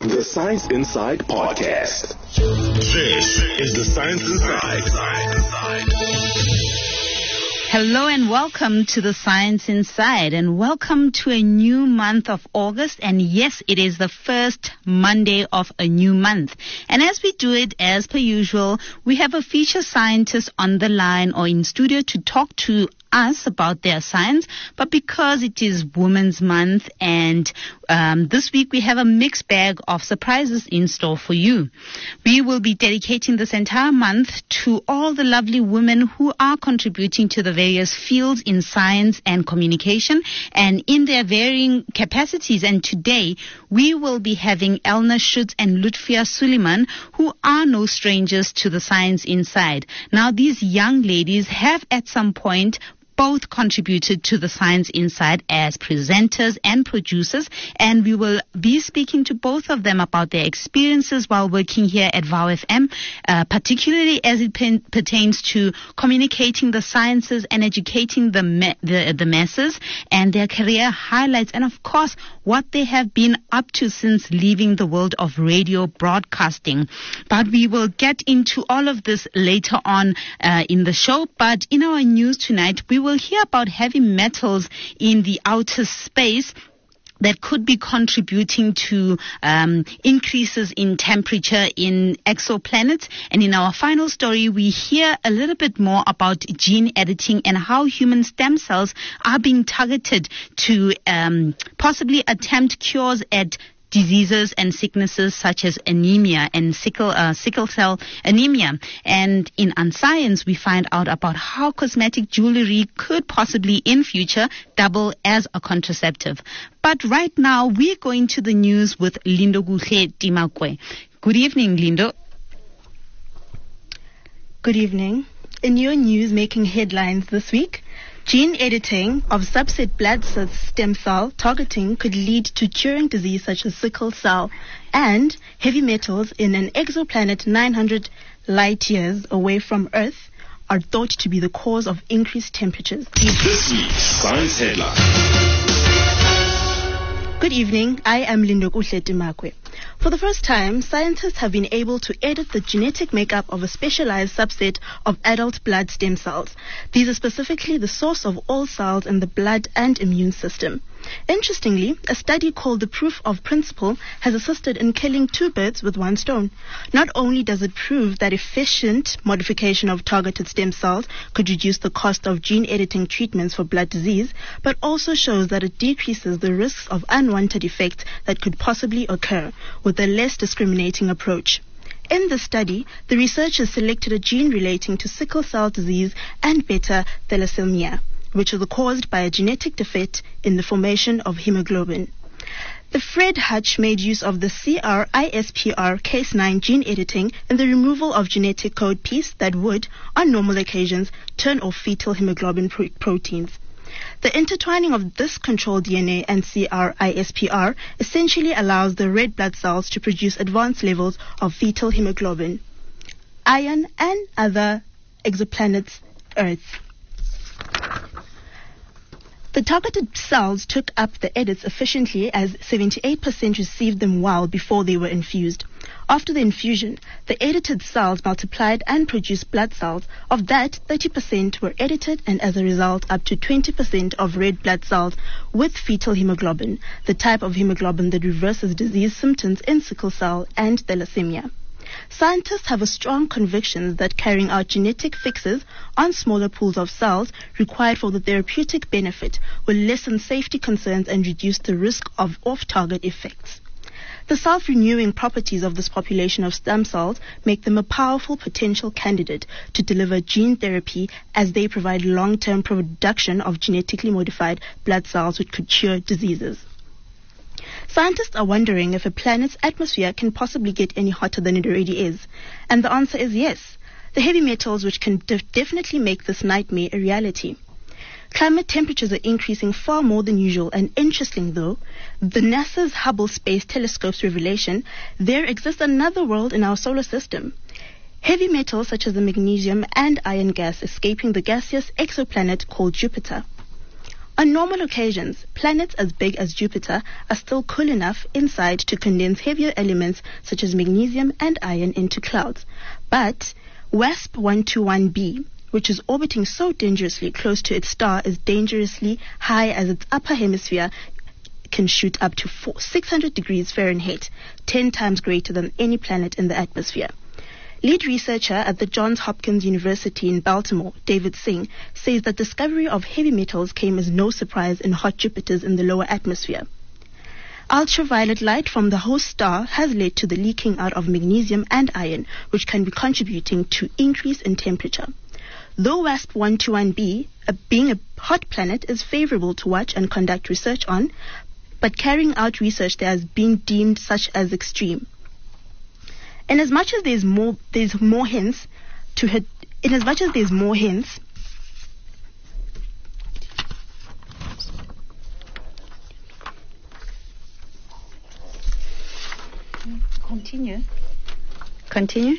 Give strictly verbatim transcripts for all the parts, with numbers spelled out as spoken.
The Science Inside Podcast. This is The Science Inside. Hello and welcome to The Science Inside, and welcome to a new month of August. And yes, it is the first Monday of a new month. And as we do it, as per usual, we have a feature scientist on the line or in studio to talk to us about their science. But because it is Women's Month, and um, this week we have a mixed bag of surprises in store for you. We will be dedicating this entire month to all the lovely women who are contributing to the various fields in science and communication, and in their varying capacities. And today we will be having Elna Schutz and Lutfia Suleiman, who are no strangers to the Science Inside. Now, these young ladies have at some point both contributed to the Science Inside as presenters and producers, and we will be speaking to both of them about their experiences while working here at V O W F M, uh, particularly as it pen- pertains to communicating the sciences and educating the, me- the the masses, and their career highlights, and of course what they have been up to since leaving the world of radio broadcasting. But we will get into all of this later on uh, in the show. But in our news tonight, we will We'll hear about heavy metals in the outer space that could be contributing to um, increases in temperature in exoplanets. And in our final story, we hear a little bit more about gene editing and how human stem cells are being targeted to um, possibly attempt cures at diseases and sicknesses such as anemia and sickle uh, sickle cell anemia. And in Unscience, we find out about how cosmetic jewelry could possibly in future double as a contraceptive. But right now, we're going to the news with Lindo Guhle Timakwe. Good evening, Lindo. Good evening. In your news making headlines this week, gene editing of subset blood stem cell targeting could lead to curing disease such as sickle cell, and heavy metals in an exoplanet nine hundred light years away from Earth are thought to be the cause of increased temperatures. This week's Science Headline. Good evening, I am Lindo Guhle Timakwe. For the first time, scientists have been able to edit the genetic makeup of a specialized subset of adult blood stem cells. These are specifically the source of all cells in the blood and immune system. Interestingly, a study called the Proof of Principle has assisted in killing two birds with one stone. Not only does it prove that efficient modification of targeted stem cells could reduce the cost of gene editing treatments for blood disease, but also shows that it decreases the risks of unwanted effects that could possibly occur with a less discriminating approach. In the study, the researchers selected a gene relating to sickle cell disease and beta thalassemia, which are caused by a genetic defect in the formation of hemoglobin. The Fred Hutch made use of the C R I S P R case nine gene editing in the removal of genetic code piece that would, on normal occasions, turn off fetal hemoglobin pro- proteins. The intertwining of this control D N A and C R I S P R essentially allows the red blood cells to produce advanced levels of fetal hemoglobin, iron, and other exoplanets Earth. The targeted cells took up the edits efficiently, as seventy-eight percent received them well before they were infused. After the infusion, the edited cells multiplied and produced blood cells. Of that, thirty percent were edited, and as a result, up to twenty percent of red blood cells with fetal hemoglobin, the type of hemoglobin that reverses disease symptoms in sickle cell and thalassemia. Scientists have a strong conviction that carrying out genetic fixes on smaller pools of cells required for the therapeutic benefit will lessen safety concerns and reduce the risk of off-target effects. The self-renewing properties of this population of stem cells make them a powerful potential candidate to deliver gene therapy, as they provide long-term production of genetically modified blood cells which could cure diseases. Scientists are wondering if a planet's atmosphere can possibly get any hotter than it already is. And the answer is yes. The heavy metals which can def- definitely make this nightmare a reality. Climate temperatures are increasing far more than usual, and interesting though, the NASA's Hubble Space Telescope's revelation, there exists another world in our solar system. Heavy metals such as the magnesium and iron gas escaping the gaseous exoplanet called Jupiter. On normal occasions, planets as big as Jupiter are still cool enough inside to condense heavier elements such as magnesium and iron into clouds. But WASP one twenty-one b, which is orbiting so dangerously close to its star, is dangerously high as its upper hemisphere can shoot up to four, six hundred degrees Fahrenheit, ten times greater than any planet in the atmosphere. Lead researcher at the Johns Hopkins University in Baltimore, David Singh, says that discovery of heavy metals came as no surprise in hot Jupiters in the lower atmosphere. Ultraviolet light from the host star has led to the leaking out of magnesium and iron, which can be contributing to increase in temperature. Though WASP one twenty-one b, uh, being a hot planet, is favorable to watch and conduct research on, but carrying out research there has been deemed such as extreme. In as much as there's more, there's more hints to hit, in as much as there's more hints, Continue. Continue.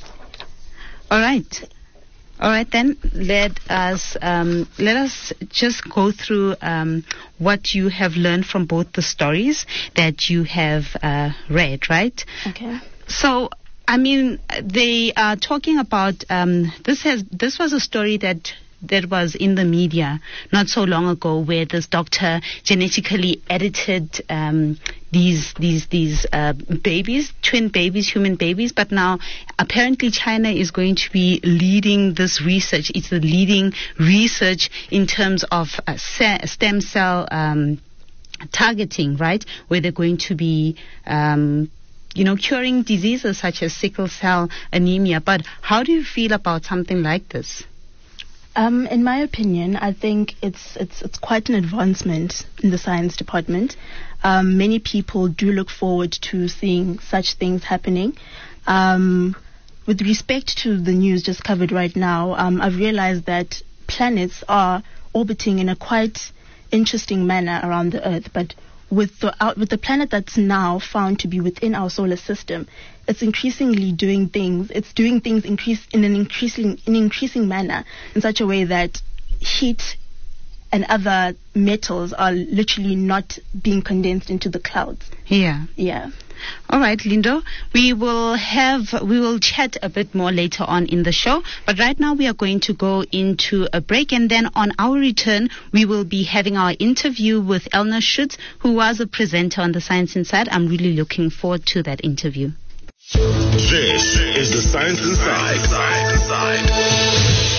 All right. All right, then let us um, let us just go through um, what you have learned from both the stories that you have uh, read, right? Okay. So, I mean, they are talking about um, this has this was a story that. that was in the media not so long ago, where this doctor genetically edited um, these these these uh, babies, twin babies, human babies. But now apparently China is going to be leading this research. It's the leading research in terms of uh, stem cell um, targeting, right? Where they're going to be um, you know, curing diseases such as sickle cell anemia. But how do you feel about something like this? Um, in my opinion, I think it's it's it's quite an advancement in the science department. Um, many people do look forward to seeing such things happening. Um, with respect to the news just covered right now, um, I've realized that planets are orbiting in a quite interesting manner around the Earth, but with the out, with the planet that's now found to be within our solar system, it's increasingly doing things. It's doing things increase in an increasing in increasing manner in such a way that heat and other metals are literally not being condensed into the clouds. Yeah. Yeah. All right, Lindo. We will have we will chat a bit more later on in the show, but right now we are going to go into a break, and then on our return we will be having our interview with Elna Schutz, who was a presenter on the Science Inside. I'm really looking forward to that interview. This is the Science Inside. Science Inside.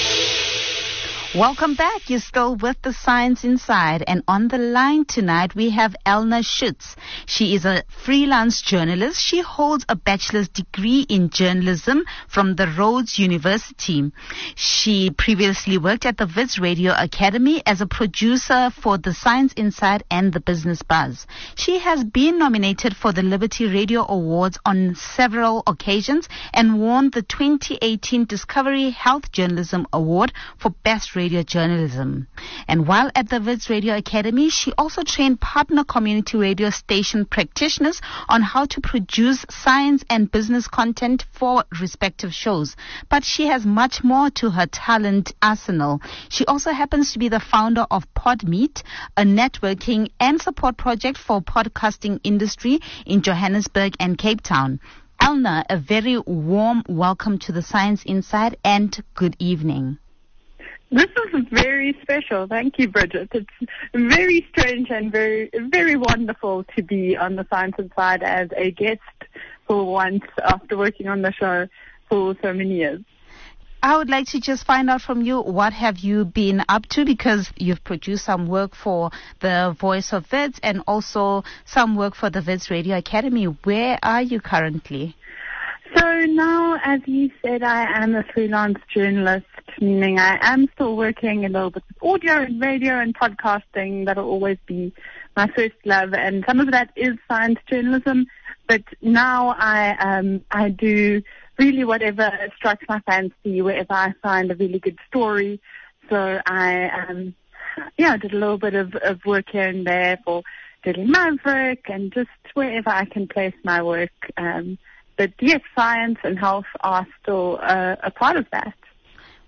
Welcome back. You're still with the Science Inside, and on the line tonight we have Elna Schutz. She is a freelance journalist. She holds a bachelor's degree in journalism from the Rhodes University. She previously worked at the Wits Radio Academy as a producer for the Science Inside and the Business Buzz. She has been nominated for the Liberty Radio Awards on several occasions and won the twenty eighteen Discovery Health Journalism Award for Best Radio journalism. And while at the Wits Radio Academy, she also trained partner community radio station practitioners on how to produce science and business content for respective shows. But she has much more to her talent arsenal. She also happens to be the founder of Podmeet, a networking and support project for podcasting industry in Johannesburg and Cape Town. Elna, a very warm welcome to the Science Inside and good evening. This is very special. Thank you, Bridget. It's very strange and very, very wonderful to be on the Science Inside as a guest for once after working on the show for so many years. I would like to just find out from you, what have you been up to? Because you've produced some work for the Voice of Wits and also some work for the Wits Radio Academy. Where are you currently? So now, as you said, I am a freelance journalist, meaning I am still working a little bit with audio and radio and podcasting. That'll always be my first love, and some of that is science journalism. But now I um I do really whatever strikes my fancy, wherever I find a really good story. So I um yeah did a little bit of, of work here and there for Daily Maverick and just wherever I can place my work. Um, But yes, science and health are still uh, a part of that.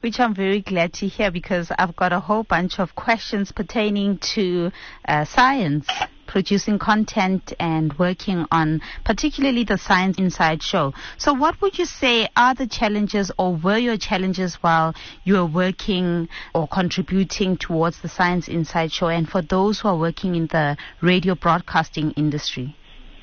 Which I'm very glad to hear, because I've got a whole bunch of questions pertaining to uh, science, producing content and working on particularly the Science Inside show. So what would you say are the challenges, or were your challenges while you were working or contributing towards the Science Inside show, and for those who are working in the radio broadcasting industry?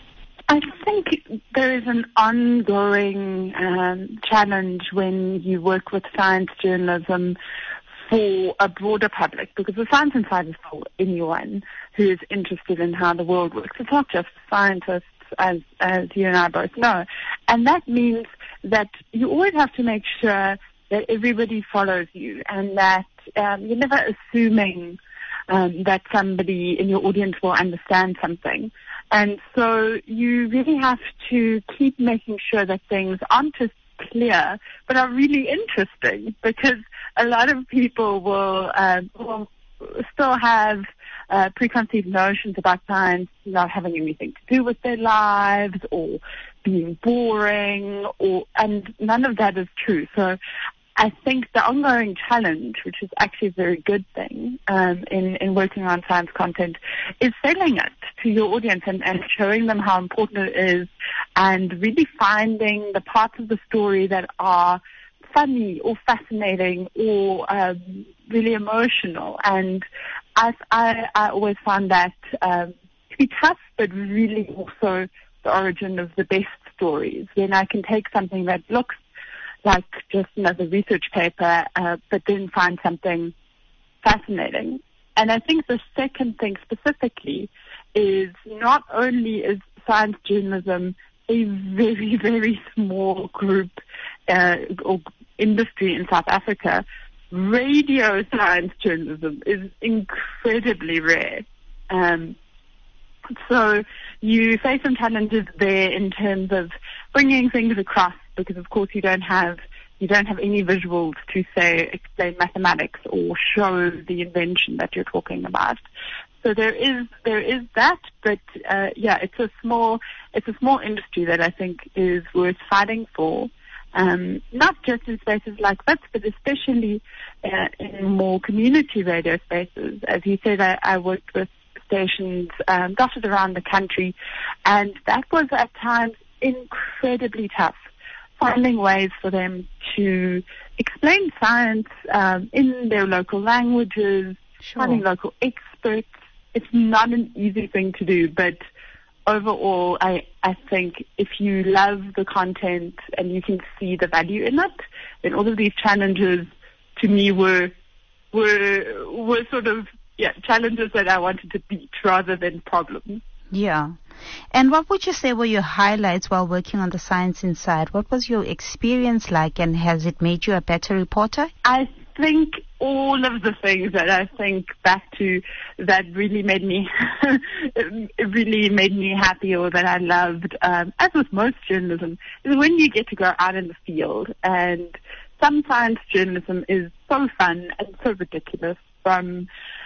I think there is an ongoing um, challenge when you work with science journalism for a broader public, because the Science Inside is for anyone who is interested in how the world works. It's not just scientists, as as you and I both know. And that means that you always have to make sure that everybody follows you, and that um, you're never assuming um, that somebody in your audience will understand something. And so you really have to keep making sure that things aren't just clear, but are really interesting, because a lot of people will, uh, will still have uh, preconceived notions about science not having anything to do with their lives, or being boring, or and none of that is true. So I think the ongoing challenge, which is actually a very good thing um, in, in working on science content, is selling it to your audience and, and showing them how important it is, and really finding the parts of the story that are funny or fascinating or um, really emotional. And I, I, I always find that um, to be tough, but really also the origin of the best stories, when I can take something that looks like just another research paper, uh, but then find something fascinating. And I think the second thing specifically is, not only is science journalism a very, very small group uh, or industry in South Africa, radio science journalism is incredibly rare. Um, so you face some challenges there in terms of bringing things across, because of course you don't have you don't have any visuals to say explain mathematics or show the invention that you're talking about. So there is there is that, but uh, yeah, it's a small it's a small industry that I think is worth fighting for. Um, not just in spaces like this, but especially uh, in more community radio spaces. As you said, I, I worked with stations um, dotted around the country, and that was at times incredibly tough, finding ways for them to explain science um, in their local languages, Sure. finding local experts. It's not an easy thing to do, but overall, I, I think if you love the content and you can see the value in it, then all of these challenges to me were were were sort of yeah challenges that I wanted to beat rather than problems. Yeah. And what would you say were your highlights while working on the Science Inside? What was your experience like, and has it made you a better reporter? I think all of the things that I think back to that really made me it really made me happy, or that I loved, um, as with most journalism, is when you get to go out in the field. And some science journalism is so fun and so ridiculous, from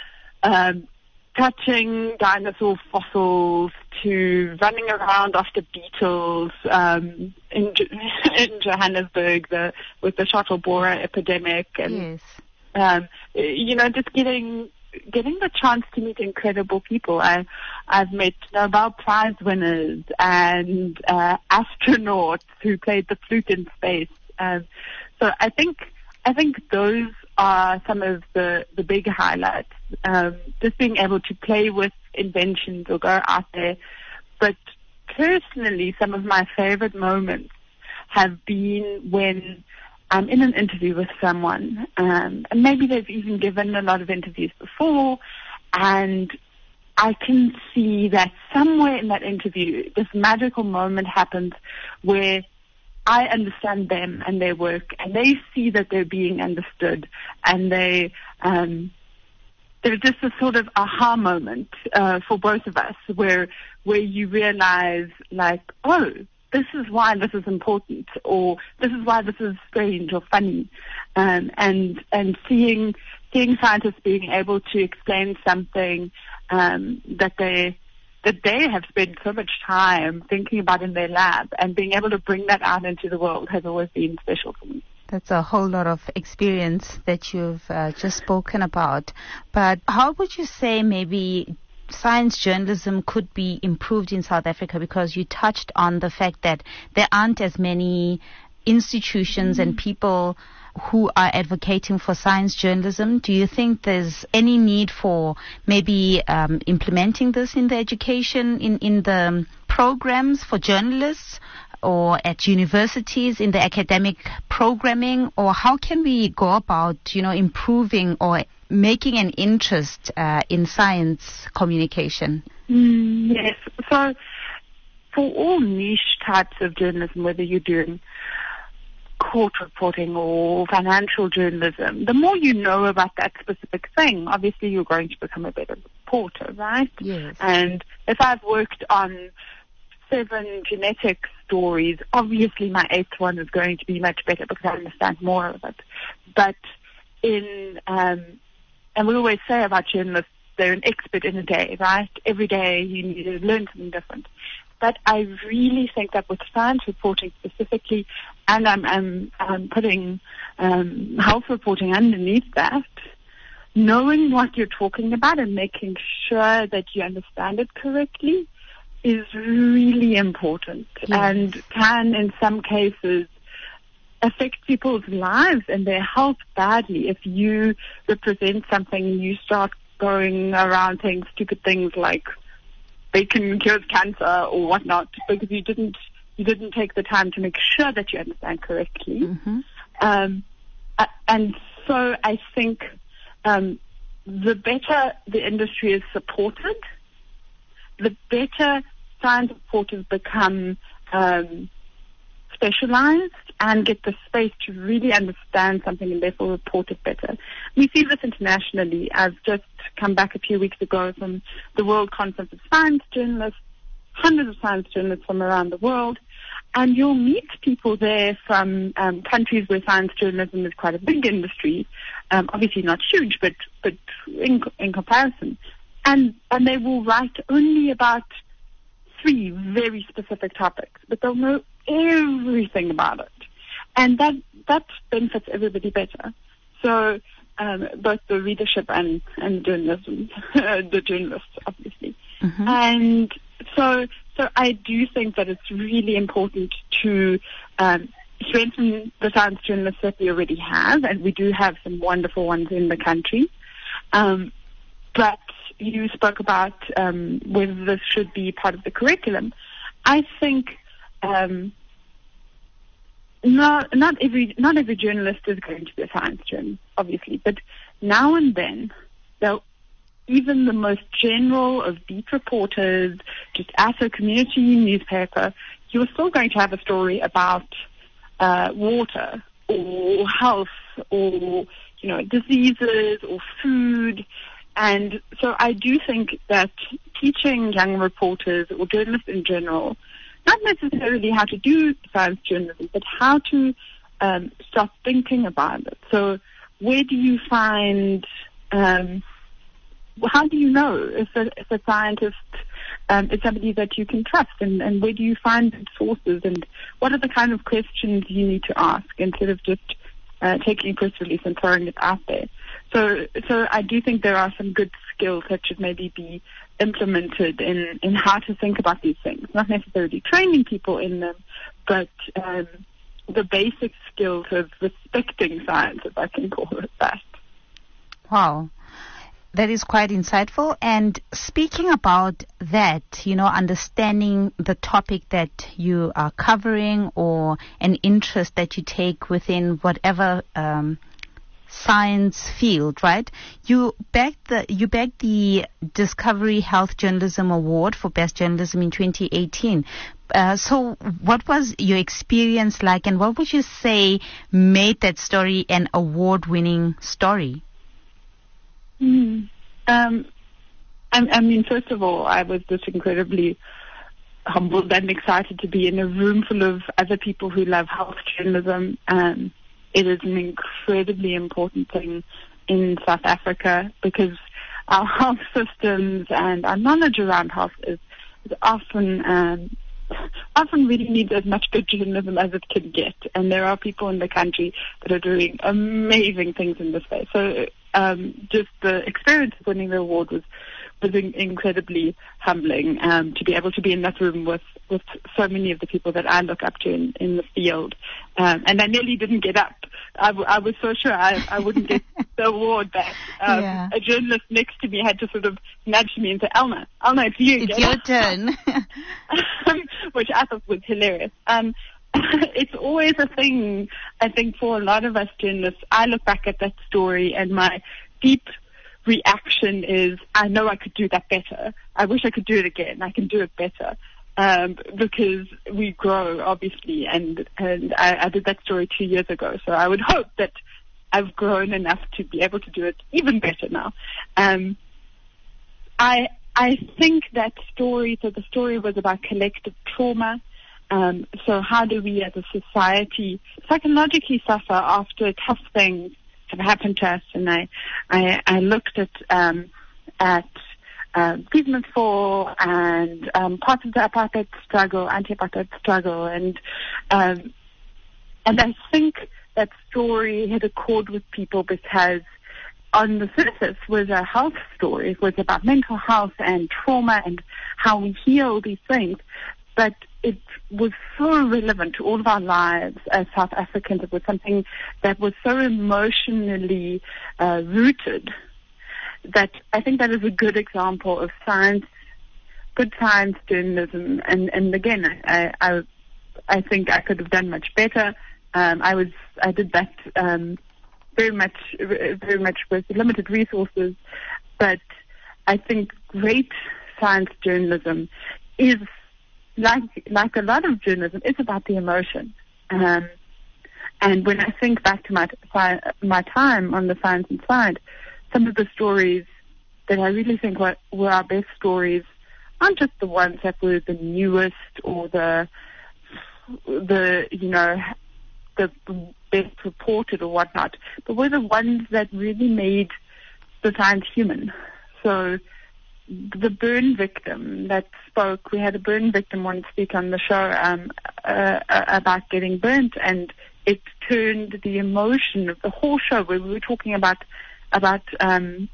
um, touching dinosaur fossils to running around after beetles um, in, in Johannesburg the, with the shuttle borer epidemic, and Yes. um, you know, just getting getting the chance to meet incredible people. I I've met Nobel Prize winners and uh, astronauts who played the flute in space. Um, so I think I think those are some of the, the big highlights. Um, just being able to play with inventions or go out there. But personally, some of my favorite moments have been when I'm in an interview with someone, um, and maybe they've even given a lot of interviews before, and I can see that somewhere in that interview, this magical moment happens where I understand them and their work, and they see that they're being understood, and they um, there's just a sort of aha moment uh, for both of us, where where you realize, like, oh, this is why this is important, or this is why this is strange or funny, um, and and seeing seeing scientists being able to explain something um, that they that they have spent so much time thinking about in their lab, and being able to bring that out into the world has always been special for me. That's a whole lot of experience that you've uh, just spoken about. But how would you say maybe science journalism could be improved in South Africa? Because you touched on the fact that there aren't as many institutions mm-hmm. and people who are advocating for science journalism. Do you think there's any need for maybe um, implementing this in the education, in, in the programs for journalists, or at universities in the academic programming? Or how can we go about, you know, improving or making an interest uh, in science communication? Mm, yes. So for all niche types of journalism, whether you're doing court reporting or financial journalism, the more you know about that specific thing, obviously you're going to become a better reporter, right? Yes. And if I've worked on seven genetic stories, obviously my eighth one is going to be much better because I understand more of it. But in, um, and we always say about journalists, they're an expert in a day, right? Every day you need to learn something different. But I really think that with science reporting specifically, and I'm, I'm, I'm putting um, health reporting underneath that, knowing what you're talking about and making sure that you understand it correctly is really important. Yes. And can, in some cases, affect people's lives and their health badly if you represent something and you start going around saying stupid things like bacon cures cancer or whatnot because you didn't you didn't take the time to make sure that you understand correctly. Mm-hmm. Um, uh, and so I think um, the better the industry is supported, the better science reporters become um, specialized and get the space to really understand something and therefore report it better. We see this internationally. I've just come back a few weeks ago from the World Conference of Science Journalists, hundreds of science journalists from around the world, and you'll meet people there from um, countries where science journalism is quite a big industry, um, obviously not huge, but but in, in comparison. And and they will write only about three very specific topics, but they'll know everything about it. And that that benefits everybody better. So um, both the readership and, and the journalism, the journalists, obviously. Mm-hmm. And so so I do think that it's really important to um, strengthen the science journalists that we already have, and we do have some wonderful ones in the country. Um, but you spoke about um, whether this should be part of the curriculum. I think um, not not every not every journalist is going to be a science journalist, obviously, but now and then, they'll, even the most general of beat reporters, just as a community newspaper, you're still going to have a story about uh, water or health or you know diseases or food. And so I do think that teaching young reporters or journalists in general, not necessarily how to do science journalism, but how to um, start thinking about it. So where do you find, um, how do you know if a, if a scientist um, is somebody that you can trust, and, and where do you find sources, and what are the kind of questions you need to ask instead of just uh, taking a press release and throwing it out there? So, so I do think there are some good skills that should maybe be implemented in, in how to think about these things. Not necessarily training people in them, but um, the basic skills of respecting science, if I can call it that. Wow. That is quite insightful. And speaking about that, you know, understanding the topic that you are covering or an interest that you take within whatever um science field, right? You bagged the you bagged the Discovery Health Journalism Award for Best Journalism in twenty eighteen. Uh, so, what was your experience like, and what would you say made that story an award-winning story? Mm. Um, I, I mean, first of all, I was just incredibly humbled and excited to be in a room full of other people who love health journalism. Um, It is an incredibly important thing in South Africa because our health systems and our knowledge around health is, is often um, often really needs as much good journalism as it can get. And there are people in the country that are doing amazing things in this space. So um, just the experience of winning the award was was in- incredibly humbling, um, to be able to be in that room with, with so many of the people that I look up to in, in the field. Um, and I nearly didn't get up. I, w- I was so sure I, I wouldn't get the award back. Um, yeah. A journalist next to me had to sort of nudge me and say, Elna, Elna, it's you. It's get your up. turn. Which I thought was hilarious. Um, it's always a thing, I think, for a lot of us journalists. I look back at that story and my deep reaction is, I know I could do that better. I wish I could do it again. I can do it better. Um, because we grow, obviously, and, and I, I did that story two years ago. So I would hope that I've grown enough to be able to do it even better now. Um, I, I think that story, so the story was about collective trauma. Um, so how do we as a society psychologically suffer after tough things have happened to us? And I, I, I looked at, um, at, um, Freedmen's Fall and, um, parts of the apartheid struggle, anti-apartheid struggle. And, um, and I think that story hit a chord with people because on the surface was a health story. It was about mental health and trauma and how we heal these things. But it was so relevant to all of our lives as South Africans. It was something that was so emotionally uh, rooted that I think that is a good example of science, good science journalism. And, and again, I, I, I think I could have done much better. Um, I was, I did that um, very much, very much with limited resources. But I think great science journalism is, like like a lot of journalism, it's about the emotion. Um, and when I think back to my my time on the Science Inside, some of the stories that I really think were, were our best stories aren't just the ones that were the newest or the the you know the best reported or whatnot, but were the ones that really made the science human. So the burn victim that spoke, we had a burn victim once speak on the show um, uh, about getting burnt, and it turned the emotion of the whole show, where we were talking about about um,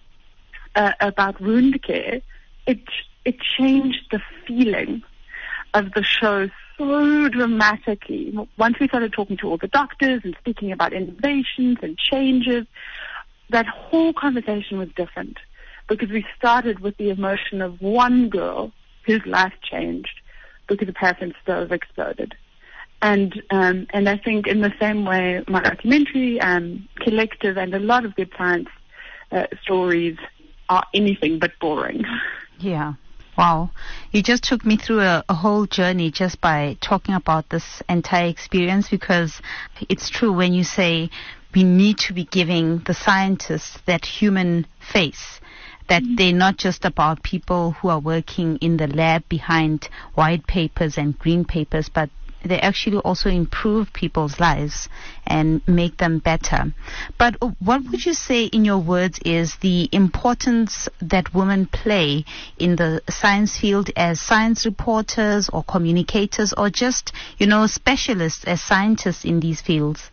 uh, about wound care. It it changed the feeling of the show so dramatically. Once we started talking to all the doctors and speaking about innovations and changes, that whole conversation was different. Because we started with the emotion of one girl whose life changed because a paraffin stove exploded. And um, and I think in the same way, my documentary, um, Collective, and a lot of good science uh, stories are anything but boring. Yeah. Wow. You just took me through a, a whole journey just by talking about this entire experience, because it's true when you say we need to be giving the scientists that human face, that they're not just about people who are working in the lab behind white papers and green papers, but they actually also improve people's lives and make them better. But what would you say, in your words, is the importance that women play in the science field as science reporters or communicators, or just, you know, specialists as scientists in these fields?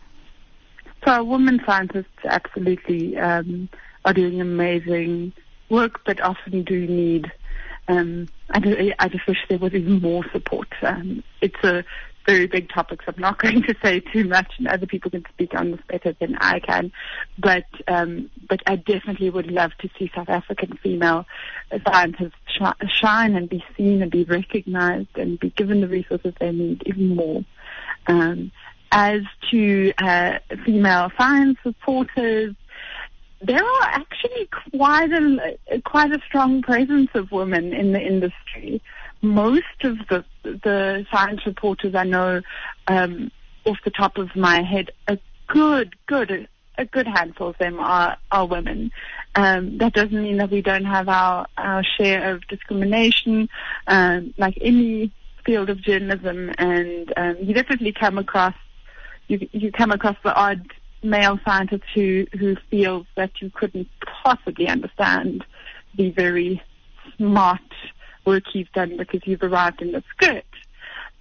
So women scientists absolutely um, are doing amazing work, but often do need, um, I, do, I just wish there was even more support. Um, it's a very big topic, so I'm not going to say too much, and other people can speak on this better than I can. But um, but I definitely would love to see South African female scientists sh- shine and be seen and be recognized and be given the resources they need even more. Um, as to uh, female science reporters, there are actually quite a quite a strong presence of women in the industry. Most of the the science reporters I know, um, off the top of my head, a good good a good handful of them are are women. Um, that doesn't mean that we don't have our our share of discrimination, um, like any field of journalism, and um, you definitely come across you you come across the odd male scientist who, who feels that you couldn't possibly understand the very smart work he's done because you've arrived in the skirt.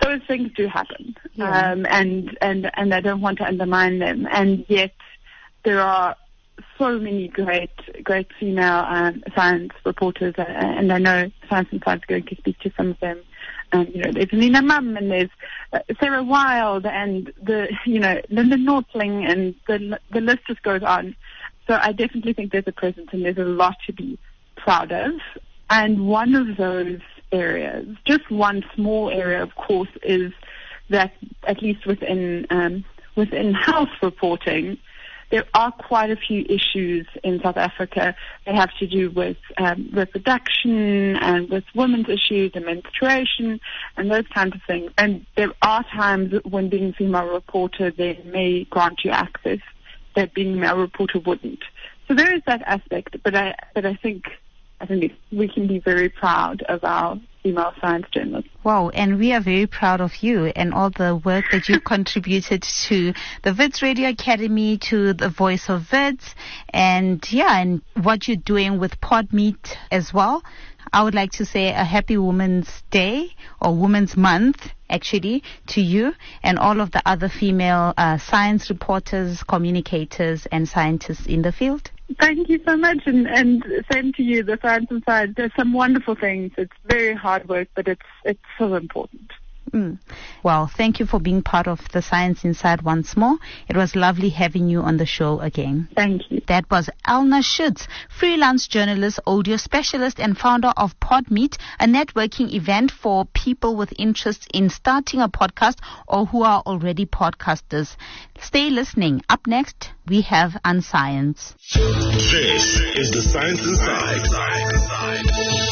those things do happen, Yeah. um, and, and, and I don't want to undermine them. And yet there are so many great, great female um, science reporters, uh, and I know Science Inside is going to speak to some of them. Um, you know, there's Nina Mum, and there's uh, Sarah Wilde, and the, you know, Linda Nortling, and the the list just goes on. So I definitely think there's a presence, and there's a lot to be proud of. And one of those areas, just one small area, of course, is that at least within um, within health reporting, there are quite a few issues in South Africa. They have to do with um, reproduction and with women's issues and menstruation and those kinds of things. And there are times when being a female reporter, they may grant you access that being a male reporter wouldn't. So there is that aspect, but I, but I think, I think we can be very proud of our female science journalists. Wow, and we are very proud of you and all the work that you've contributed to the Wits Radio Academy, to the Voice of Wits, and yeah, and what you're doing with Podmeet as well. I would like to say a happy Women's Day, or Women's Month, actually, to you and all of the other female uh, science reporters, communicators, and scientists in the field. Thank you so much, and, and same to you, the Science Inside. There's some wonderful things. It's very hard work, but it's it's so important. Mm. Well, thank you for being part of the Science Inside once more. It was lovely having you on the show again. Thank you. That was Elna Schutz, freelance journalist, audio specialist, and founder of Podmeet, a networking event for people with interest in starting a podcast or who are already podcasters. Stay listening. Up next, we have Unscience. This is the Science Inside.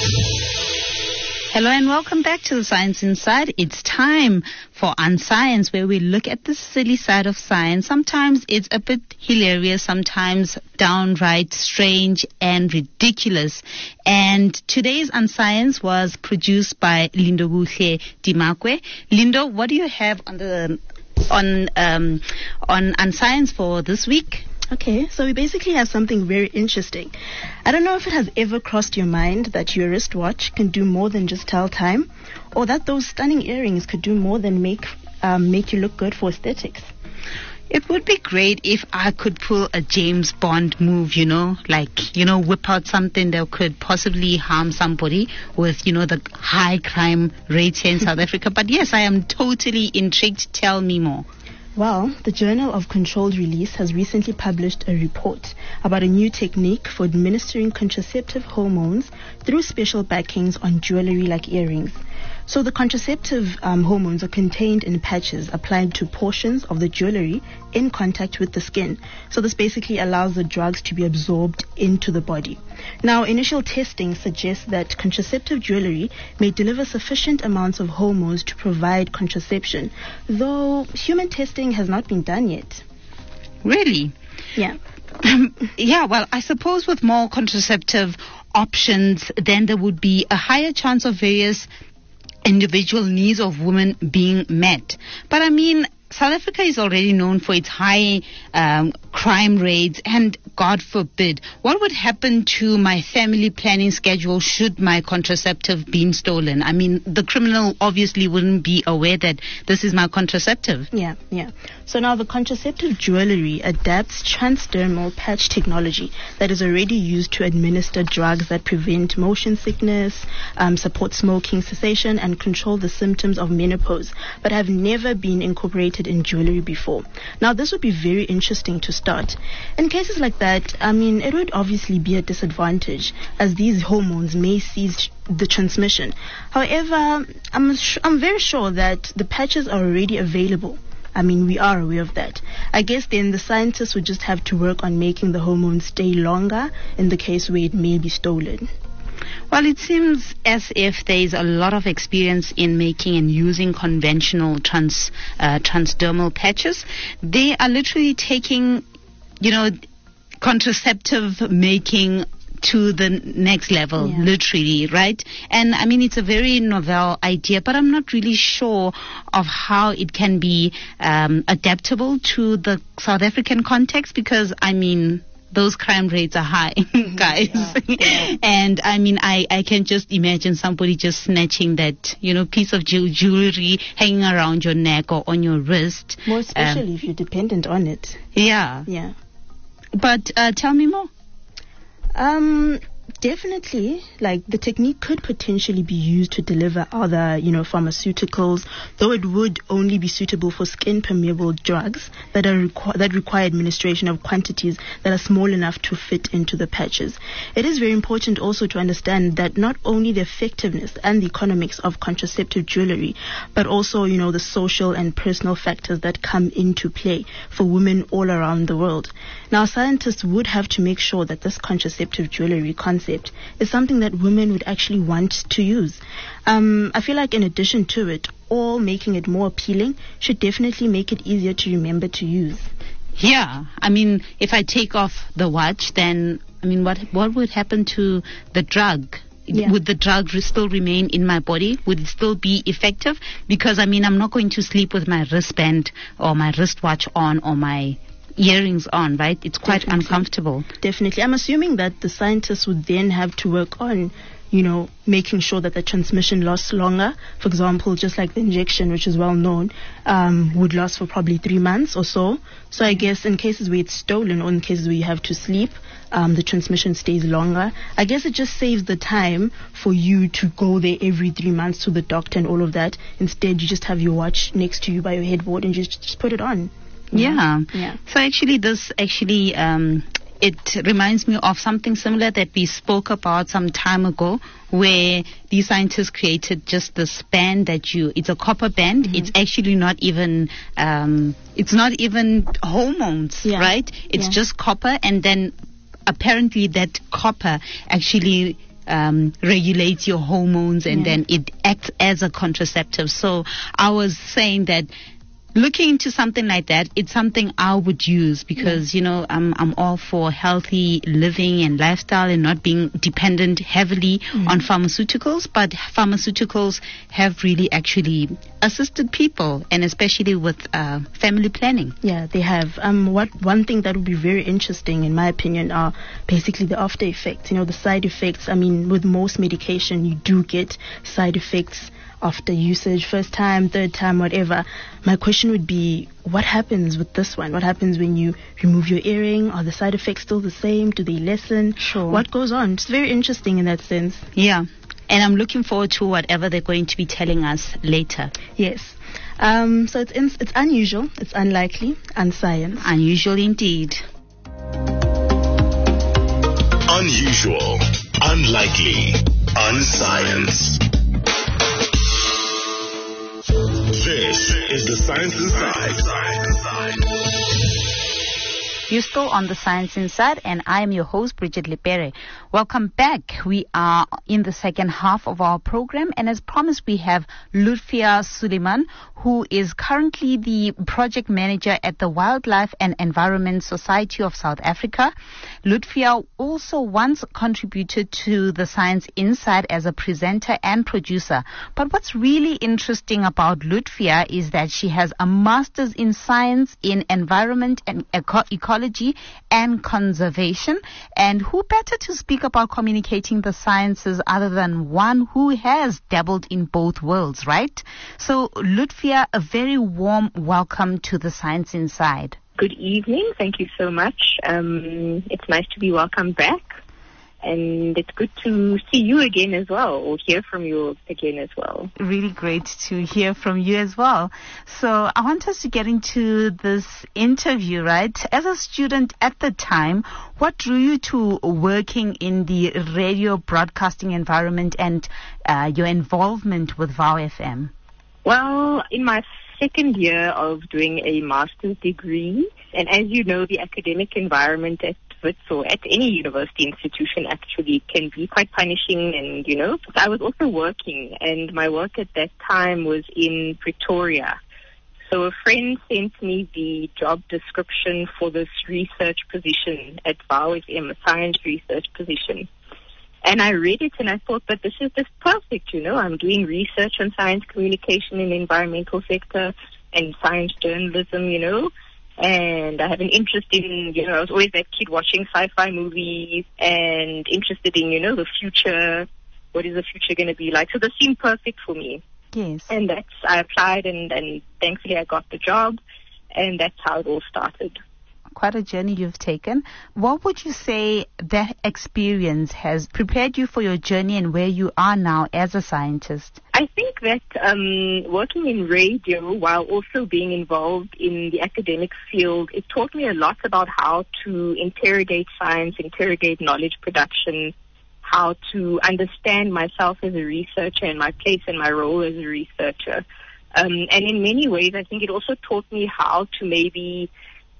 Hello and welcome back to the Science Inside. It's time for Unscience, where we look at the silly side of science. Sometimes it's a bit hilarious, sometimes downright strange and ridiculous. And today's Unscience was produced by Lindokuhle Dimakwe. Lindo, what do you have on the on um, on Unscience for this week? Okay, so we basically have something very interesting. I don't know if it has ever crossed your mind that your wristwatch can do more than just tell time, or that those stunning earrings could do more than make um, make you look good for aesthetics. It would be great if I could pull a James Bond move, you know, like, you know, whip out something that could possibly harm somebody with, you know, the high crime rates here in South Africa. But yes, I am totally intrigued. Tell me more. Well, the Journal of Controlled Release has recently published a report about a new technique for administering contraceptive hormones through special backings on jewelry like earrings. So the contraceptive um, hormones are contained in patches applied to portions of the jewelry in contact with the skin. So this basically allows the drugs to be absorbed into the body. Now, initial testing suggests that contraceptive jewelry may deliver sufficient amounts of hormones to provide contraception, though human testing has not been done yet. Really? Yeah. Yeah, well, I suppose with more contraceptive options, then there would be a higher chance of various individual needs of women being met. But I mean, South Africa is already known for its high um, crime rates, and God forbid, what would happen to my family planning schedule should my contraceptive be stolen? I mean, the criminal obviously wouldn't be aware that this is my contraceptive. Yeah, yeah. So now the contraceptive jewelry adapts transdermal patch technology that is already used to administer drugs that prevent motion sickness, um, support smoking cessation, and control the symptoms of menopause, but have never been incorporated in jewelry before. Now, this would be very interesting to start. In cases like that, I mean, it would obviously be a disadvantage, as these hormones may seize the transmission. However, I'm sh- I'm very sure that the patches are already available. I mean, we are aware of that. I guess then the scientists would just have to work on making the hormones stay longer in the case where it may be stolen. Well, it seems as if there is a lot of experience in making and using conventional trans uh, transdermal patches. They are literally taking, you know, contraceptive making to the next level, Yeah. literally, right? And I mean, it's a very novel idea, but I'm not really sure of how it can be um, adaptable to the South African context, because I mean, those crime rates are high, guys. Yeah, yeah. And I mean, I, I can just imagine somebody just snatching that, you know, piece of jew- jewelry hanging around your neck or on your wrist. More especially Um, if you're dependent on it. Yeah. Yeah. But uh, tell me more. Um, definitely, like the technique could potentially be used to deliver other, you know, pharmaceuticals, though it would only be suitable for skin permeable drugs that are requ- that require administration of quantities that are small enough to fit into the patches. It is very important also to understand that not only the effectiveness and the economics of contraceptive jewelry, but also, you know, the social and personal factors that come into play for women all around the world. Now, scientists would have to make sure that this contraceptive jewelry concept is something that women would actually want to use. Um, I feel like in addition to it, all making it more appealing should definitely make it easier to remember to use. Yeah. I mean, if I take off the watch, then, I mean, what what would happen to the drug? Yeah. Would the drug re- still remain in my body? Would it still be effective? Because, I mean, I'm not going to sleep with my wristband or my wristwatch on or my earrings on, right? It's quite Definitely. uncomfortable. Definitely. I'm assuming that the scientists would then have to work on, you know, making sure that the transmission lasts longer. For example, just like the injection, which is well known, um, would last for probably three months or so. So I guess in cases where it's stolen or in cases where you have to sleep, um, the transmission stays longer. I guess it just saves the time for you to go there every three months to the doctor and all of that. Instead, you just have your watch next to you by your headboard and just, just put it on. Yeah. Yeah. So actually, this actually, um, it reminds me of something similar that we spoke about some time ago, where the scientists created just this band that you, it's a copper band. Mm-hmm. It's actually not even, um, it's not even hormones, Yeah. right? It's Yeah. just copper, and then apparently that copper actually Um, regulates your hormones, and Yeah. then it acts as a contraceptive. So I was saying that looking into something like that, it's something I would use because, you know, I'm I'm all for healthy living and lifestyle and not being dependent heavily on pharmaceuticals. But pharmaceuticals have really actually assisted people, and especially with uh, family planning. Yeah, they have. Um, what one thing that would be very interesting, in my opinion, are basically the after effects. You know, the side effects. I mean, with most medication, you do get side effects after usage, first time, third time, whatever. My question would be, what happens with this one? What happens when you remove your earring? Are the side effects still the same? Do they lessen? Sure. What goes on? It's very interesting in that sense. Yeah. And I'm looking forward to whatever they're going to be telling us later. Yes. Um, so it's in, it's unusual, it's unlikely, unscience. Unusual indeed. Unusual, unlikely, unscience. This is the Science Inside. You're still on the Science Inside, and I am your host, Bridget Lepere. Welcome back. We are in the second half of our program, and as promised, we have Lutfia Suleiman, who is currently the project manager at the Wildlife and Environment Society of South Africa. Lutfia also once contributed to the Science Inside as a presenter and producer. But what's really interesting about Lutfia is that she has a master's in science in environment and eco- ecology and conservation. And who better to speak about communicating the sciences other than one who has dabbled in both worlds, right? So, Lutfia, a very warm welcome to the Science Inside. Good evening. Thank you so much. Um, it's nice to be welcomed back. And it's good to see you again as well, or hear from you again as well. Really great to hear from you as well. So I want us to get into this interview, right? As a student at the time, what drew you to working in the radio broadcasting environment and uh, your involvement with V O W F M? Well, in my second year of doing a master's degree, and as you know, the academic environment at Wits or at any university institution actually can be quite punishing, and you know, I was also working, and my work at that time was in Pretoria. So a friend sent me the job description for this research position at V O W F M, a science research position. And I read it and I thought, but this is just perfect, you know, I'm doing research on science communication in the environmental sector and science journalism, you know. And I have an interest in, you know, I was always that kid watching sci-fi movies and interested in, you know, the future. What is the future going to be like? So this seemed perfect for me. Yes. And that's, I applied and, and thankfully I got the job. And that's how it all started. Quite a journey you've taken. What would you say that experience has prepared you for your journey and where you are now as a scientist? I think that um, working in radio while also being involved in the academic field, it taught me a lot about how to interrogate science, interrogate knowledge production, how to understand myself as a researcher and my place and my role as a researcher. Um, and in many ways, I think it also taught me how to maybe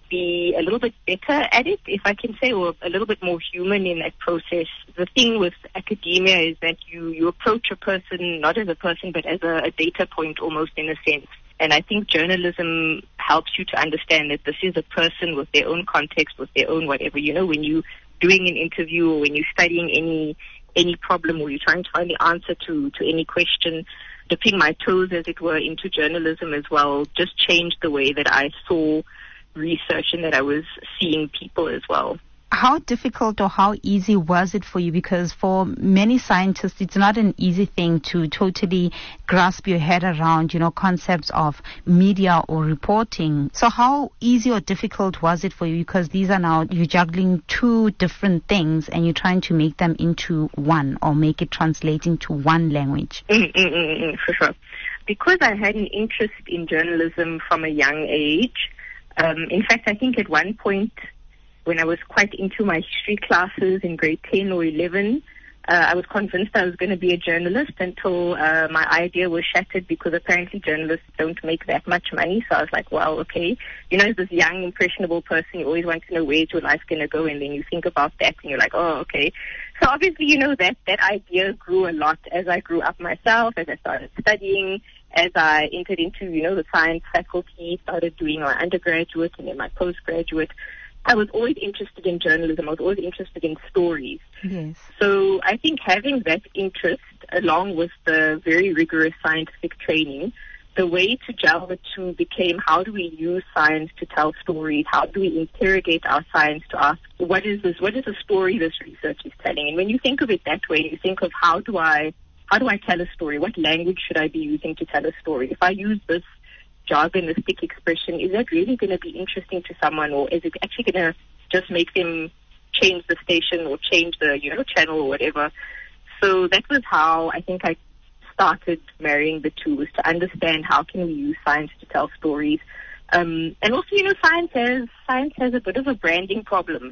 be a little bit better at it, if I can say, or a little bit more human in that process. The thing with academia is that you, you approach a person not as a person, but as a, a data point almost in a sense. And I think journalism helps you to understand that this is a person with their own context, with their own whatever. You know, when you're doing an interview or when you're studying any any problem or you're trying to find the answer to, to any question, dipping my toes, as it were, into journalism as well just changed the way that I saw research and that I was seeing people as well. How difficult or how easy was it for you? Because for many scientists, it's not an easy thing to totally grasp your head around, you know, concepts of media or reporting. So how easy or difficult was it for you? Because these are now, you're juggling two different things and you're trying to make them into one or make it translate into one language. Mm, mm, mm, mm, for sure. Because I had an interest in journalism from a young age, um, in fact, I think at one point, when I was quite into my history classes in grade ten or eleven, uh, I was convinced I was going to be a journalist until uh, my idea was shattered because apparently journalists don't make that much money. So I was like, well, okay. You know, as this young, impressionable person, you always want to know where's your life going to go, and then you think about that and you're like, oh, okay. So obviously, you know, that, that idea grew a lot as I grew up myself, as I started studying, as I entered into, you know, the science faculty, started doing my undergraduate and then my postgraduate. I was always interested in journalism. I was always interested in stories. Yes. So I think having that interest, along with the very rigorous scientific training, the way to gel the two became how do we use science to tell stories? How do we interrogate our science to ask, what is this? What is the story this research is telling? And when you think of it that way, you think of how do I, how do I tell a story? What language should I be using to tell a story? If I use this jargonistic expression, is that really going to be interesting to someone, or is it actually going to just make them change the station or change the, you know, channel or whatever? So that was how I think I started marrying the two, was to understand how can we use science to tell stories. Um, and also, you know, science has, science has a bit of a branding problem.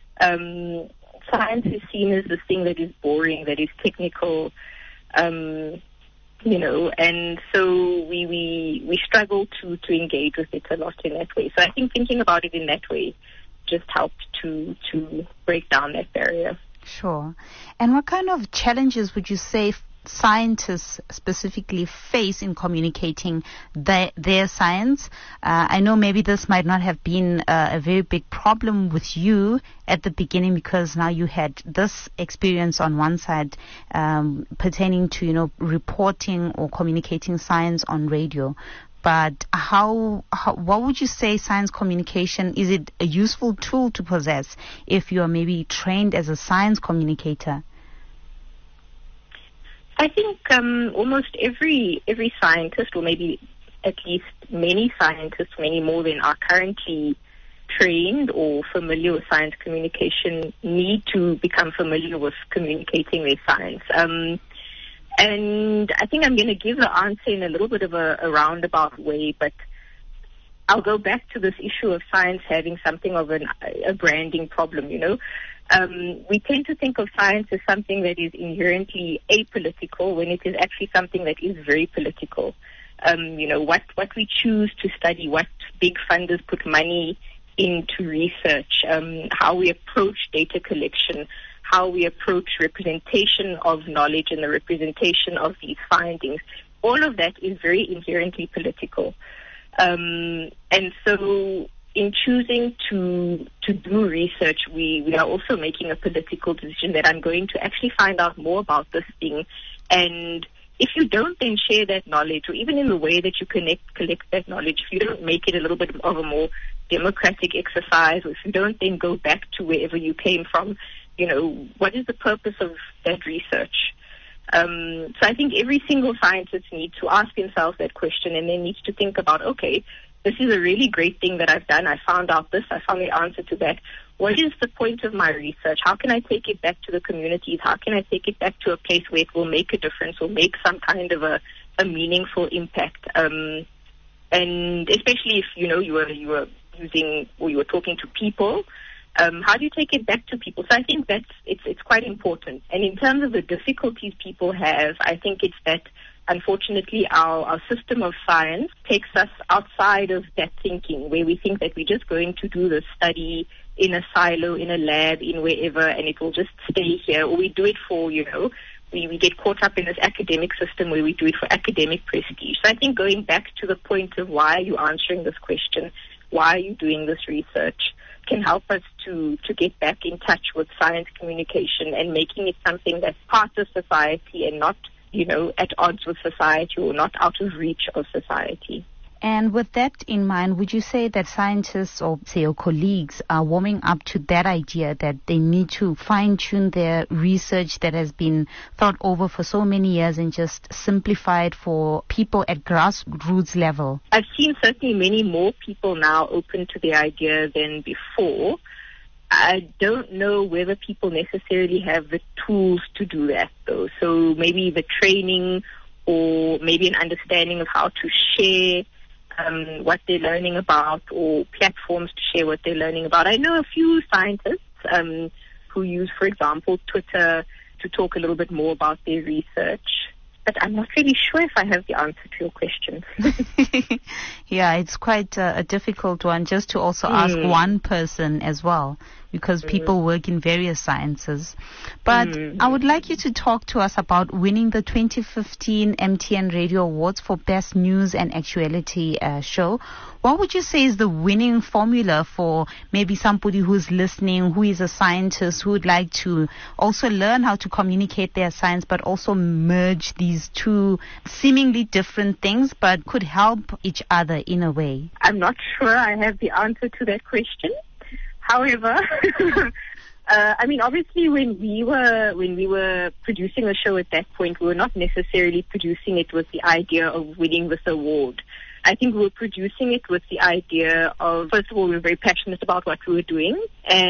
Um, science is seen as this thing that is boring, that is technical, um, you know, and so we, we we struggle to, to engage with it a lot in that way. So I think thinking about it in that way just helped to to break down that barrier. Sure. And what kind of challenges would you say scientists specifically face in communicating their, their science? Uh, I know maybe this might not have been uh, a very big problem with you at the beginning because now you had this experience on one side um, pertaining to, you know, reporting or communicating science on radio. But how, how, what would you say science communication, is it a useful tool to possess if you are maybe trained as a science communicator? I think um, almost every every scientist, or maybe at least many scientists, many more than are currently trained or familiar with science communication, need to become familiar with communicating their science. Um, and I think I'm going to give the answer in a little bit of a, a roundabout way, but I'll go back to this issue of science having something of an, a branding problem, you know. Um, we tend to think of science as something that is inherently apolitical when it is actually something that is very political. Um, you know, what, what we choose to study, what big funders put money into research, um, how we approach data collection, how we approach representation of knowledge and the representation of these findings. All of that is very inherently political. Um, and so in choosing to to do research, we, we are also making a political decision that I'm going to actually find out more about this thing. And if you don't then share that knowledge, or even in the way that you connect, collect that knowledge, if you don't make it a little bit of a more democratic exercise, or if you don't, then go back to wherever you came from. You know, what is the purpose of that research? Um, so I think every single scientist needs to ask themselves that question, and then needs to think about, okay, this is a really great thing that I've done. I found out this. I found the answer to that. What is the point of my research? How can I take it back to the communities? How can I take it back to a place where it will make a difference or make some kind of a, a meaningful impact? Um, and especially if, you know, you were, you were using or you were talking to people, um, how do you take it back to people? So I think that's, it's, it's quite important. And in terms of the difficulties people have, I think it's that unfortunately, our, our system of science takes us outside of that thinking, where we think that we're just going to do the study in a silo, in a lab, in wherever, and it will just stay here. Or we do it for, you know, we, we get caught up in this academic system where we do it for academic prestige. So I think going back to the point of why are you answering this question, why are you doing this research, can help us to, to get back in touch with science communication and making it something that's part of society and not, you know, at odds with society or not out of reach of society. And with that in mind, would you say that scientists or, say, your colleagues are warming up to that idea that they need to fine-tune their research that has been thought over for so many years and just simplify it for people at grassroots level? I've seen certainly many more people now open to the idea than before. I don't know whether people necessarily have the tools to do that, though. So maybe the training or maybe an understanding of how to share um, what they're learning about, or platforms to share what they're learning about. I know a few scientists um, who use, for example, Twitter to talk a little bit more about their research. But I'm not really sure if I have the answer to your question. Yeah, it's quite uh, a difficult one just to also mm. ask one person as well, because mm. people work in various sciences. But mm. I would like you to talk to us about winning the twenty fifteen M T N Radio Awards for Best News and Actuality uh, Show. What would you say is the winning formula for maybe somebody who's listening, who is a scientist, who would like to also learn how to communicate their science, but also merge these two seemingly different things, but could help each other in a way? I'm not sure I have the answer to that question. However, uh, I mean, obviously, when we were when we were producing the show at that point, we were not necessarily producing it with the idea of winning this award. I think we were producing it with the idea of, first of all, we were very passionate about what we were doing,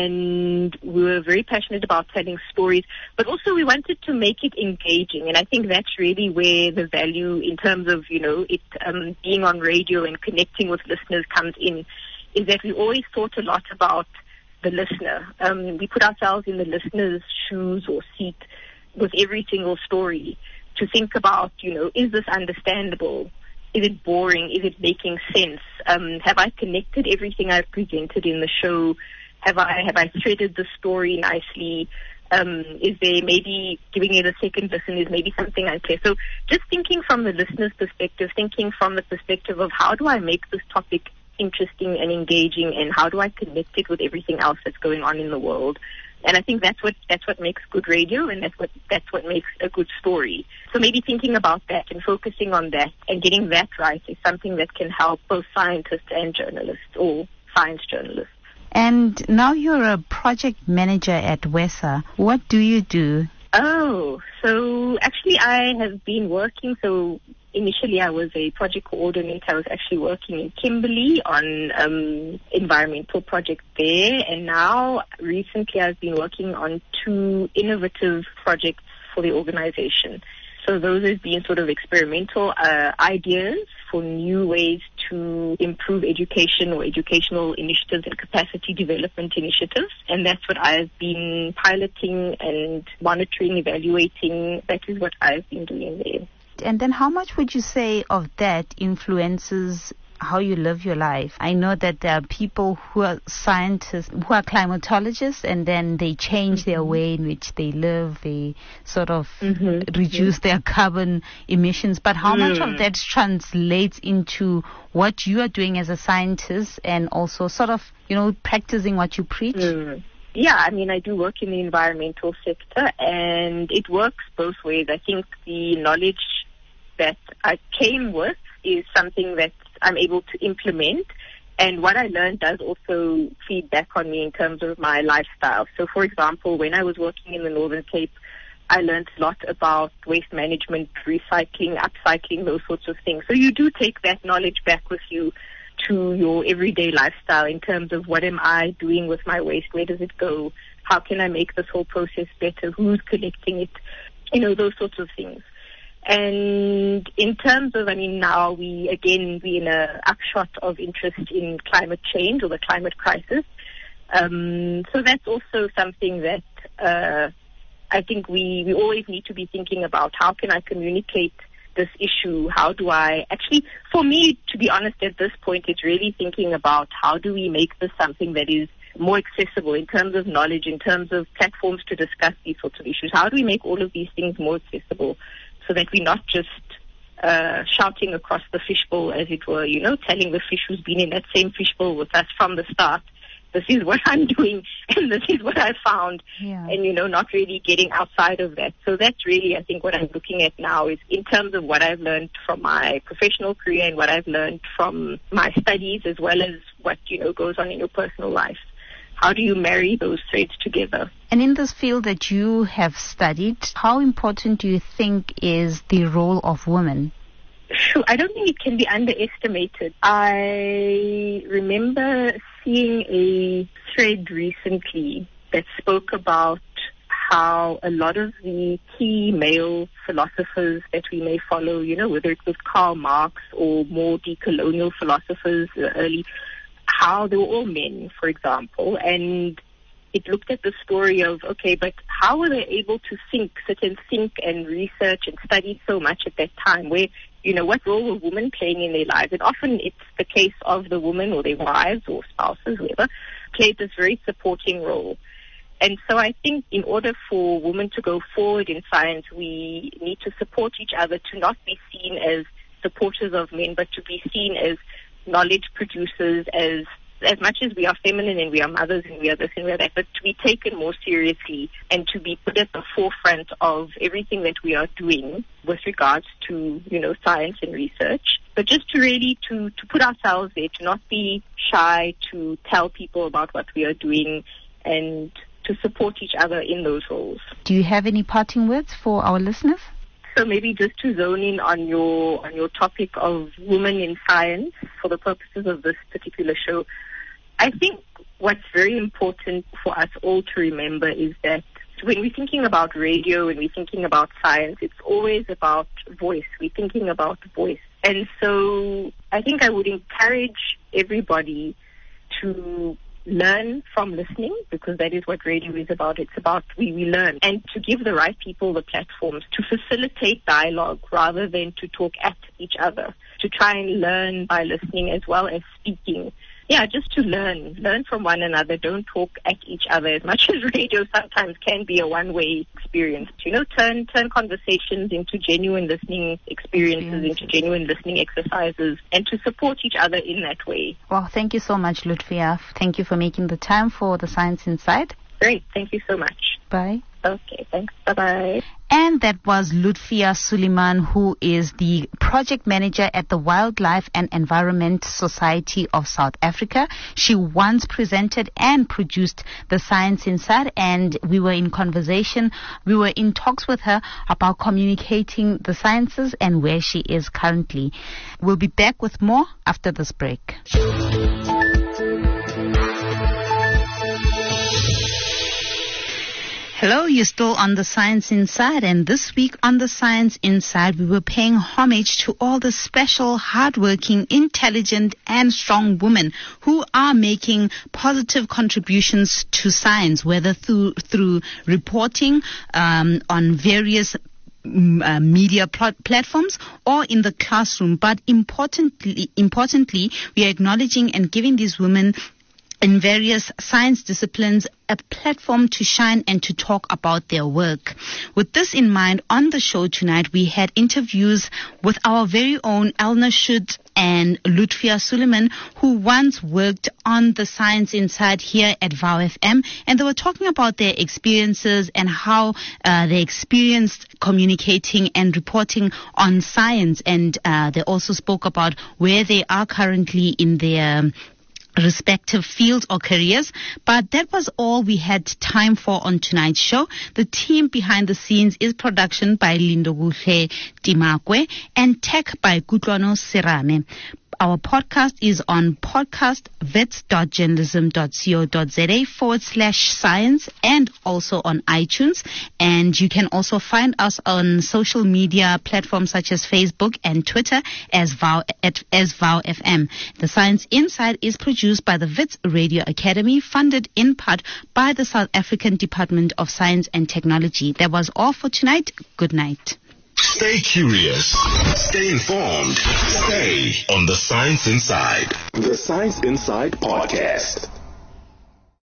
and we were very passionate about telling stories, but also we wanted to make it engaging, and I think that's really where the value in terms of, you know, it um, being on radio and connecting with listeners comes in, is that we always thought a lot about the listener. Um, we put ourselves in the listener's shoes or seat with every single story to think about, you know, is this understandable? Is it boring? Is it making sense? Um, have I connected everything I've presented in the show? Have I have I threaded the story nicely? Um, is there maybe giving it a second listen is maybe something unclear? So just thinking from the listener's perspective, thinking from the perspective of how do I make this topic interesting and engaging, and how do I connect it with everything else that's going on in the world? And I think that's what that's what makes good radio, and that's what that's what makes a good story. So maybe thinking about that and focusing on that and getting that right is something that can help both scientists and journalists, or science journalists. And now you're a project manager at WESA. What do you do? Oh, so actually I have been working, so initially I was a project coordinator. I was actually working in Kimberley on um, environmental project there, and now recently I've been working on two innovative projects for the organization. So those have been sort of experimental uh, ideas for new ways to improve education or educational initiatives and capacity development initiatives. And that's what I've been piloting and monitoring, evaluating. That is what I've been doing there. And then how much would you say of that influences how you live your life? I know that there are people who are scientists, who are climatologists, and then they change mm-hmm. their way in which they live. They sort of mm-hmm. reduce mm-hmm. their carbon emissions. But how mm. much of that translates into what you are doing as a scientist and also sort of, you know, practicing what you preach? Mm. Yeah, I mean, I do work in the environmental sector, and it works both ways. I think the knowledge that I came with is something that I'm able to implement, And what I learned does also feed back on me in terms of my lifestyle. So, for example, when I was working in the Northern Cape, I learned a lot about waste management, recycling, upcycling, those sorts of things. So you do take that knowledge back with you to your everyday lifestyle in terms of what am I doing with my waste? Where does it go? How can I make this whole process better? Who's collecting it? You know, those sorts of things. And in terms of, I mean, now we, again, we're in a upshot of interest in climate change or the climate crisis. Um, so that's also something that uh, I think we, we always need to be thinking about. How can I communicate this issue? How do I actually, for me, to be honest, at this point, it's really thinking about how do we make this something that is more accessible in terms of knowledge, in terms of platforms to discuss these sorts of issues. How do we make all of these things more accessible so that we're not just uh, shouting across the fishbowl, as it were, you know, telling the fish who's been in that same fishbowl with us from the start, this is what I'm doing and this is what I found, yeah. and, you know, not really getting outside of that. So that's really, I think, what I'm looking at now is in terms of what I've learned from my professional career and what I've learned from my studies, as well as what, you know, goes on in your personal life. How do you marry those threads together? And in this field that you have studied, how important do you think is the role of women? Sure. I don't think it can be underestimated. I remember seeing a thread recently that spoke about how a lot of the key male philosophers that we may follow, you know, whether it was Karl Marx or more decolonial philosophers, uh, early, how they were all men, for example, and it looked at the story of, okay, but how were they able to think, sit and think and research and study so much at that time? Where, you know, what role were women playing in their lives? And often it's the case of the women or their wives or spouses, whoever, played this very supporting role. And so I think in order for women to go forward in science, we need to support each other, to not be seen as supporters of men, but to be seen as knowledge producers, as as much as we are feminine and we are mothers and we are this and we are that, but to be taken more seriously and to be put at the forefront of everything that we are doing with regards to, you know, science and research. But just to really to, to put ourselves there, to not be shy, to tell people about what we are doing and to support each other in those roles. Do you have any parting words for our listeners? So maybe just to zone in on your on your topic of women in science for the purposes of this particular show, I think what's very important for us all to remember is that when we're thinking about radio, when we're thinking about science, it's always about voice. We're thinking about voice. And so I think I would encourage everybody to learn from listening, because that is what radio is about. It's about we, we learn, and to give the right people the platforms to facilitate dialogue rather than to talk at each other, to try and learn by listening as well as speaking. Yeah, just to learn, learn from one another. Don't talk at each other, as much as radio sometimes can be a one-way experience. You know, turn turn conversations into genuine listening experiences, into genuine listening exercises, and to support each other in that way. Well, thank you so much, Lutfia. Thank you for making the time for the Science Inside. Great, thank you so much. Bye. Okay, thanks. Bye-bye. And that was Lutfia Suliman, who is the project manager at the Wildlife and Environment Society of South Africa. She once presented and produced the Science Inside, and we were in conversation, we were in talks with her about communicating the sciences and where she is currently. We'll be back with more after this break. Hello, you're still on the Science Inside, and this week on the Science Inside, we were paying homage to all the special, hardworking, intelligent, and strong women who are making positive contributions to science, whether through through reporting um, on various Uh, media pl- platforms or in the classroom. But importantly, importantly, we are acknowledging and giving these women in various science disciplines a platform to shine and to talk about their work. With this in mind, on the show tonight, we had interviews with our very own Elna Schut and Lutfia Suliman, who once worked on the Science Inside here at V O W F M, and they were talking about their experiences and how uh, they experienced communicating and reporting on science, and uh, they also spoke about where they are currently in their respective fields or careers. But that was all we had time for on tonight's show. The team behind the scenes is production by Lindokuhle Timakwe and tech by Kutlwano Serame. Our podcast is on podcastvets.journalism.co.za forward slash science and also on iTunes. And you can also find us on social media platforms such as Facebook and Twitter as VOW, at, as VOW F M. The Science Inside is produced by the Wits Radio Academy, funded in part by the South African Department of Science and Technology. That was all for tonight. Good night. Stay curious. Stay informed. Stay on The Science Inside. The Science Inside Podcast.